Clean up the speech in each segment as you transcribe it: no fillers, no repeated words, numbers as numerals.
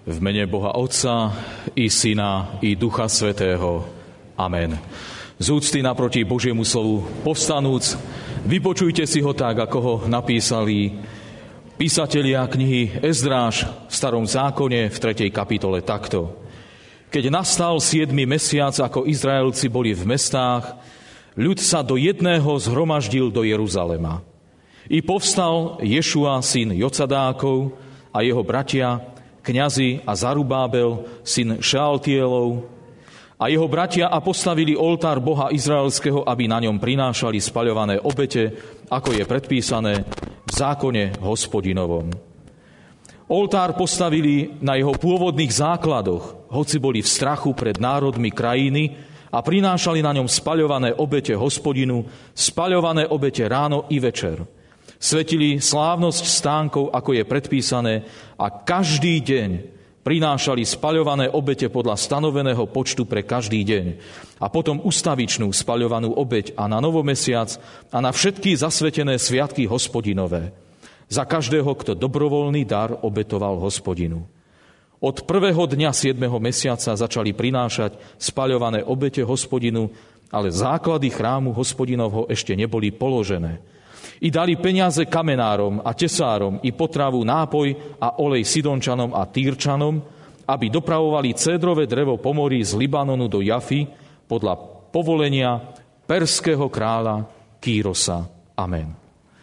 V mene Boha Otca, i Syna, i Ducha Svätého. Amen. Z úcty naproti Božiemu slovu povstanúc, vypočujte si ho tak, ako ho napísali písatelia knihy Ezdráž v Starom zákone v 3. kapitole takto. Keď nastal 7. mesiac, ako Izraelci boli v mestách, ľud sa do jedného zhromaždil do Jeruzalema. I povstal Ješua, syn Jocadákov, a jeho bratia, kňazi a Zarubábel, syn Šealtielov, a jeho bratia a postavili oltár Boha Izraelského, aby na ňom prinášali spaľované obete, ako je predpísané v zákone Hospodinovom. Oltár postavili na jeho pôvodných základoch, hoci boli v strachu pred národmi krajiny, a prinášali na ňom spaľované obete Hospodinu, spaľované obete ráno i večer. Svetili slávnosť stánkov, ako je predpísané, a každý deň prinášali spaľované obete podľa stanoveného počtu pre každý deň. A potom ustavičnú spaľovanú obeť a na novomesiac a na všetky zasvetené sviatky Hospodinové. Za každého, kto dobrovoľný dar obetoval Hospodinu. Od prvého dňa 7. mesiaca začali prinášať spaľované obete Hospodinu, ale základy chrámu Hospodinovho ešte neboli položené. I dali peniaze kamenárom a tesárom, i potravu, nápoj a olej Sidončanom a Týrčanom, aby dopravovali cédrové drevo po mori z Libanonu do Jafy podľa povolenia perského kráľa Kýrosa. Amen.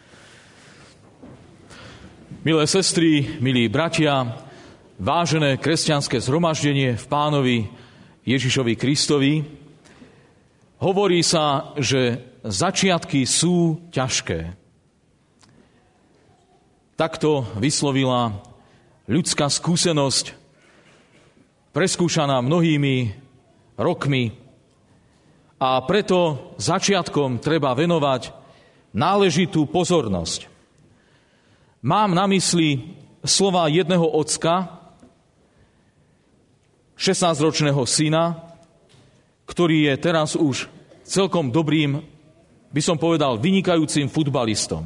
Milé sestry, milí bratia, vážené kresťanské zhromaždenie v Pánovi Ježišovi Kristovi, hovorí sa, že začiatky sú ťažké. Takto vyslovila ľudská skúsenosť, preskúšaná mnohými rokmi, a preto začiatkom treba venovať náležitú pozornosť. Mám na mysli slova jedného ocka, 16-ročného syna, ktorý je teraz už celkom dobrým, by som povedal, vynikajúcim futbalistom.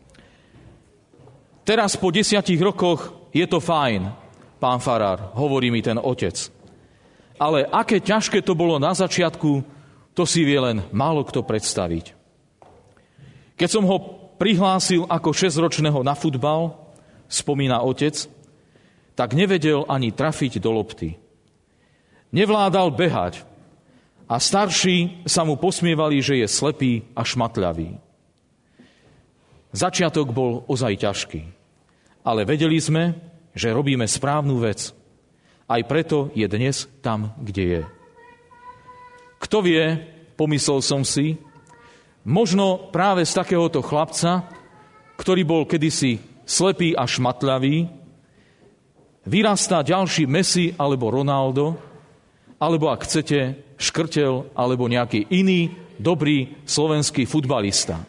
Teraz po 10 rokoch je to fajn, pán farár, hovorí mi ten otec. Ale aké ťažké to bolo na začiatku, to si vie len málo kto predstaviť. Keď som ho prihlásil ako 6-ročného na futbal, spomína otec, tak nevedel ani trafiť do lopty. Nevládal behať a starší sa mu posmievali, že je slepý a šmatľavý. Začiatok bol ozaj ťažký, ale vedeli sme, že robíme správnu vec. Aj preto je dnes tam, kde je. Kto vie, pomyslel som si, možno práve z takéhoto chlapca, ktorý bol kedysi slepý a šmatľavý, vyrastá ďalší Messi alebo Ronaldo, alebo ak chcete, Škrtel alebo nejaký iný dobrý slovenský futbalista.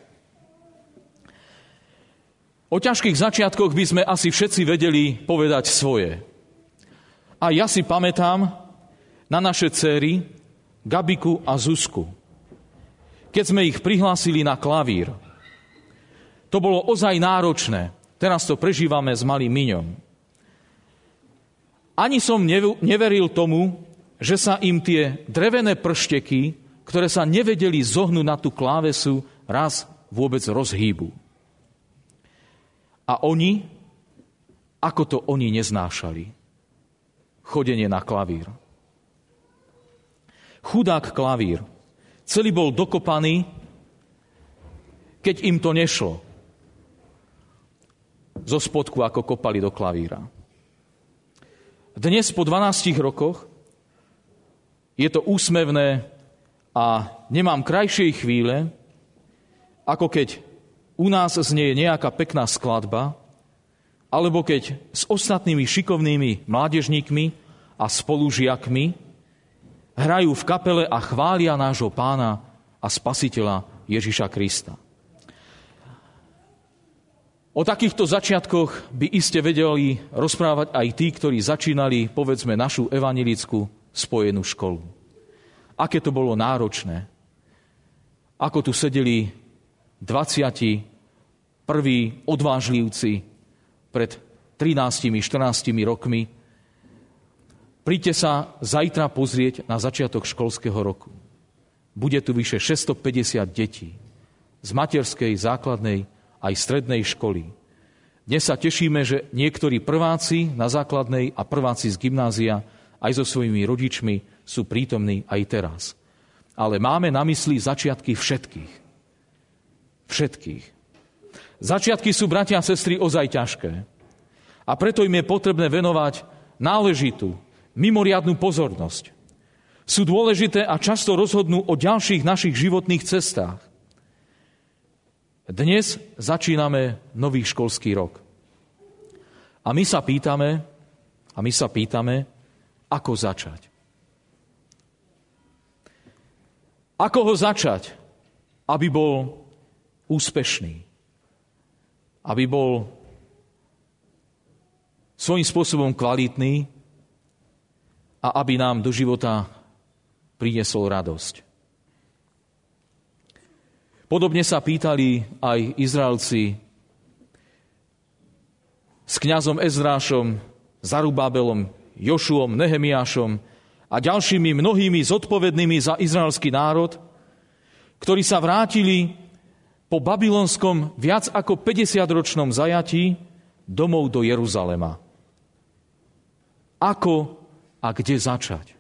O ťažkých začiatkoch by sme asi všetci vedeli povedať svoje. A ja si pamätám na naše dcéry Gabiku a Zuzku, keď sme ich prihlásili na klavír. To bolo ozaj náročné. Teraz to prežívame s malým Miňom. Ani som neveril tomu, že sa im tie drevené pršteky, ktoré sa nevedeli zohnúť na tú klávesu, raz vôbec rozhýbu. A oni, ako to oni neznášali? Chodenie na klavír. Chudák klavír. Celý bol dokopaný, keď im to nešlo. Zo spodku, ako kopali do klavíra. Dnes, po 12 rokoch, je to úsmevné a nemám krajšej chvíle, ako keď u nás znie nejaká pekná skladba, alebo keď s ostatnými šikovnými mládežníkmi a spolužiakmi hrajú v kapele a chvália nášho Pána a Spasiteľa Ježiša Krista. O takýchto začiatkoch by iste vedeli rozprávať aj tí, ktorí začínali, povedzme, našu evanjelickú spojenú školu. Aké to bolo náročné. Ako tu sedeli 20 prví odvážlivci pred 13-14 rokmi Príďte sa zajtra pozrieť na začiatok školského roku. Bude tu vyše 650 detí z materskej, základnej aj strednej školy. Dnes sa tešíme, že niektorí prváci na základnej a prváci z gymnázia aj so svojimi rodičmi sú prítomní aj teraz. Ale máme na mysli začiatky všetkých. Všetkých. Začiatky sú, bratia a sestry, ozaj ťažké. A preto im je potrebné venovať náležitú, mimoriadnu pozornosť. Sú dôležité a často rozhodnú o ďalších našich životných cestách. Dnes začíname nový školský rok. A my sa pýtame, ako začať. Ako ho začať, aby bol úspešný, aby bol svojím spôsobom kvalitný a aby nám do života priniesol radosť. Podobne sa pýtali aj Izraelci s kňazom Ezrášom, Zarubábelom, Jošuom, Nehemiášom a ďalšími mnohými zodpovednými za izraelský národ, ktorí sa vrátili po babylonskom viac ako 50-ročnom zajatí domov do Jeruzalema. Ako a kde začať?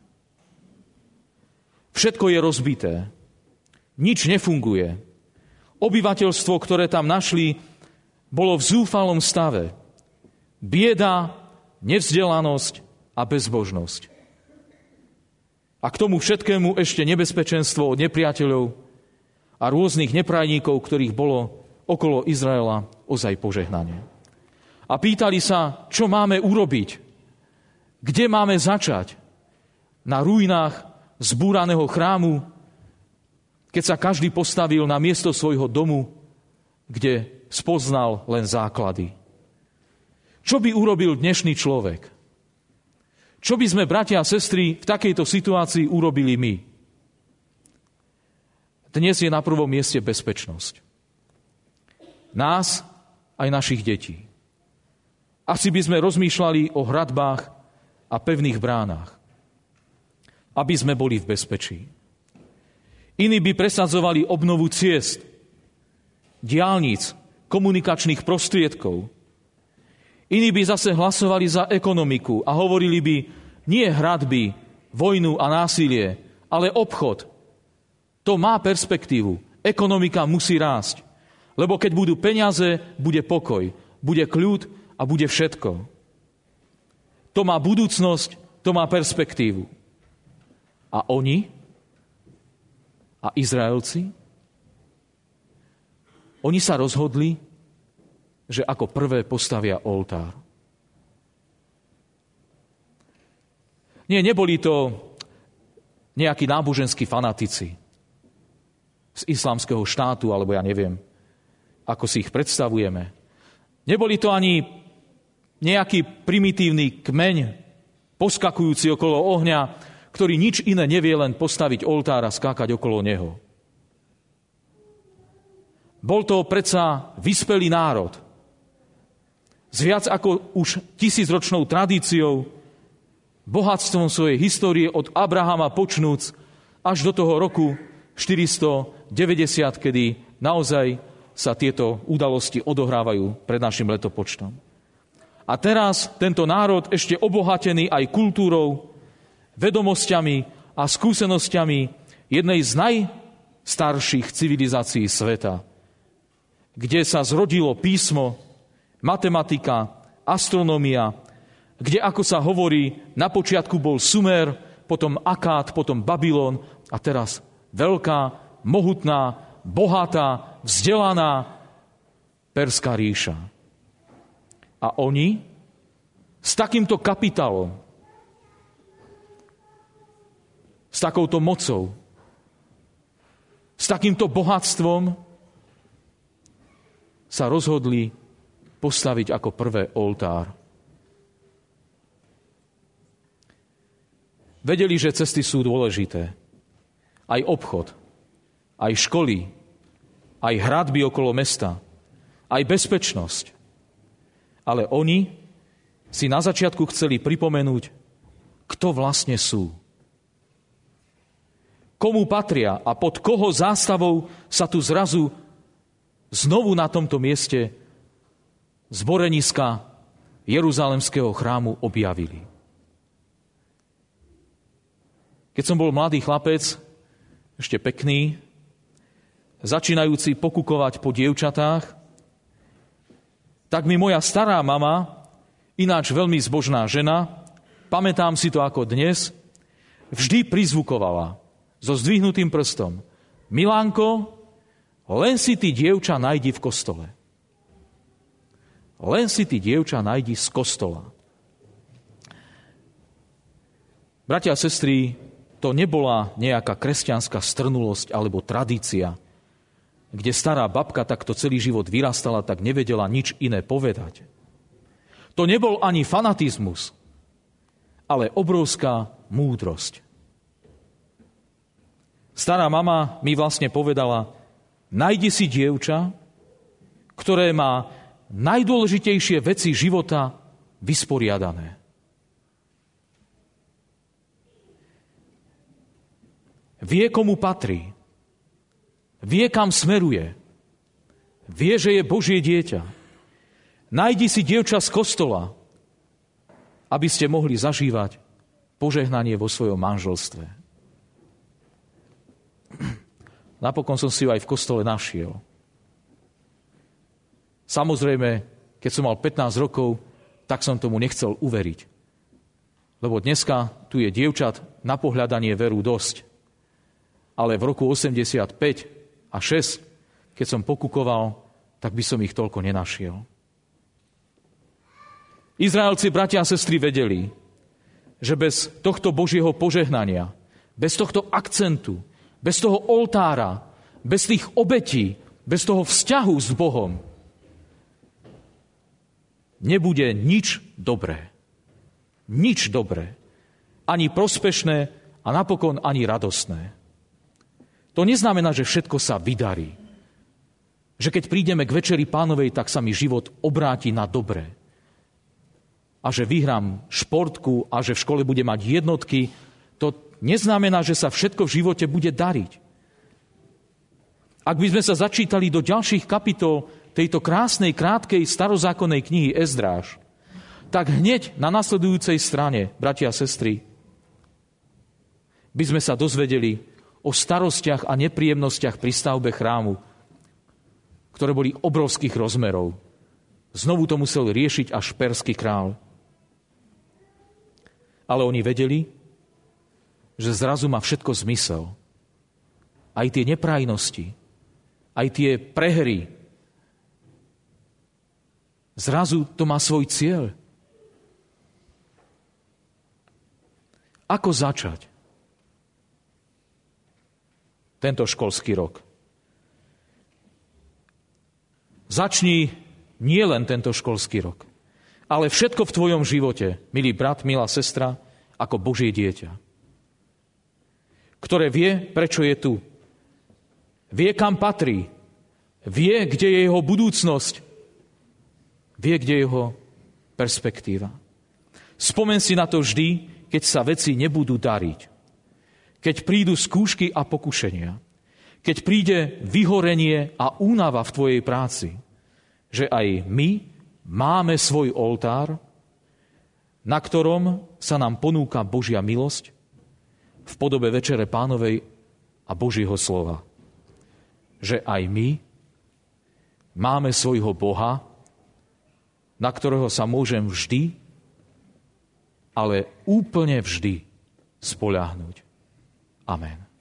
Všetko je rozbité. Nič nefunguje. Obyvateľstvo, ktoré tam našli, bolo v zúfalom stave. Bieda, nevzdelanosť a bezbožnosť. A k tomu všetkému ešte nebezpečenstvo od nepriateľov a rôznych neprajníkov, ktorých bolo okolo Izraela ozaj požehnanie. A pýtali sa, čo máme urobiť, kde máme začať. Na ruinách zbúraného chrámu, keď sa každý postavil na miesto svojho domu, kde spoznal len základy. Čo by urobil dnešný človek? Čo by sme, bratia a sestry, v takejto situácii urobili my? Dnes je na prvom mieste bezpečnosť. Nás aj našich detí. Asi by sme rozmýšľali o hradbách a pevných bránach, aby sme boli v bezpečí. Iní by presadzovali obnovu ciest, diaľnic, komunikačných prostriedkov. Iní by zase hlasovali za ekonomiku a hovorili by nie hradby, vojnu a násilie, ale obchod. To má perspektívu. Ekonomika musí rásť. Lebo keď budú peniaze, bude pokoj, bude kľud a bude všetko. To má budúcnosť, to má perspektívu. A oni? A Izraelci? Oni sa rozhodli, že ako prvé postavia oltár. Nie, neboli to nejakí náboženskí fanatici z islamského štátu, alebo ja neviem, ako si ich predstavujeme. Neboli to ani nejaký primitívny kmeň, poskakujúci okolo ohňa, ktorý nič iné nevie, len postaviť oltár a skákať okolo neho. Bol to predsa vyspelý národ s viac ako už 1000-ročnou tradíciou, bohatstvom svojej histórie od Abrahama počnúc až do toho roku 490, kedy naozaj sa tieto udalosti odohrávajú pred našim letopočtom. A teraz tento národ ešte obohatený aj kultúrou, vedomosťami a skúsenosťami jednej z najstarších civilizácií sveta, kde sa zrodilo písmo, matematika, astronómia, kde, ako sa hovorí, na počiatku bol Sumer, potom Akád, potom Babylon a teraz veľká, mohutná, bohatá, vzdelaná Perská ríša. A oni s takýmto kapitálom, s takouto mocou, s takýmto bohatstvom sa rozhodli postaviť ako prvé oltár. Vedeli, že cesty sú dôležité. Aj obchod, aj školy, aj hradby okolo mesta, aj bezpečnosť. Ale oni si na začiatku chceli pripomenúť kto vlastne sú. Komu patria a pod koho zástavou sa tu zrazu znovu na tomto mieste zboreniska Jeruzalemského chrámu objavili. Keď som bol mladý chlapec, ešte pekný, začínajúci pokukovať po dievčatách, tak mi moja stará mama, ináč veľmi zbožná žena, pamätám si to ako dnes, vždy prizvukovala so zdvihnutým prstom: Milánko, len si ty dievča nájdi v kostole. Len si ty dievča nájdi z kostola. Bratia a sestry, to nebola nejaká kresťanská strnulosť alebo tradícia, kde stará babka takto celý život vyrastala, tak nevedela nič iné povedať. To nebol ani fanatizmus, ale obrovská múdrosť. Stará mama mi vlastne povedala: nájdi si dievča, ktoré má najdôležitejšie veci života vysporiadané. Vie, komu patrí. Vie, kam smeruje. Vie, že je Božie dieťa. Nájdi si dievča z kostola, aby ste mohli zažívať požehnanie vo svojom manželstve. Napokon som si ju aj v kostole našiel. Samozrejme, keď som mal 15 rokov, tak som tomu nechcel uveriť. Lebo dneska tu je dievčat na pohľadanie veru dosť. Ale v roku 85 a 6, keď som pokukoval, tak by som ich toľko nenašiel. Izraelci, bratia a sestry, vedeli, že bez tohto Božieho požehnania, bez tohto akcentu, bez toho oltára, bez tých obetí, bez toho vzťahu s Bohom, nebude nič dobré. Nič dobré. Ani prospešné a napokon ani radostné. To neznamená, že všetko sa vydarí. Že keď prídeme k Večeri Pánovej, tak sa mi život obráti na dobré. A že vyhrám športku a že v škole budem mať jednotky, to neznamená, že sa všetko v živote bude dariť. Ak by sme sa začítali do ďalších kapitol tejto krásnej, krátkej starozákonnej knihy Ezdráž, tak hneď na nasledujúcej strane, bratia a sestry, by sme sa dozvedeli o starostiach a nepríjemnostiach pri stavbe chrámu, ktoré boli obrovských rozmerov. Znovu to musel riešiť až perský král. Ale oni vedeli, že zrazu má všetko zmysel. Aj tie neprajnosti, aj tie prehry. Zrazu to má svoj cieľ. Ako začať tento školský rok? Začni nie len tento školský rok, ale všetko v tvojom živote, milý brat, milá sestra, ako Božie dieťa, ktoré vie, prečo je tu. Vie, kam patrí. Vie, kde je jeho budúcnosť. Vie, kde je jeho perspektíva. Spomen si na to vždy, keď sa veci nebudú dariť. Keď prídu skúšky a pokušenia. Keď príde vyhorenie a únava v tvojej práci. Že aj my máme svoj oltár, na ktorom sa nám ponúka Božia milosť v podobe Večere Pánovej a Božieho slova. Že aj my máme svojho Boha, na ktorého sa môžem vždy, ale úplne vždy spoľahnúť. Amen.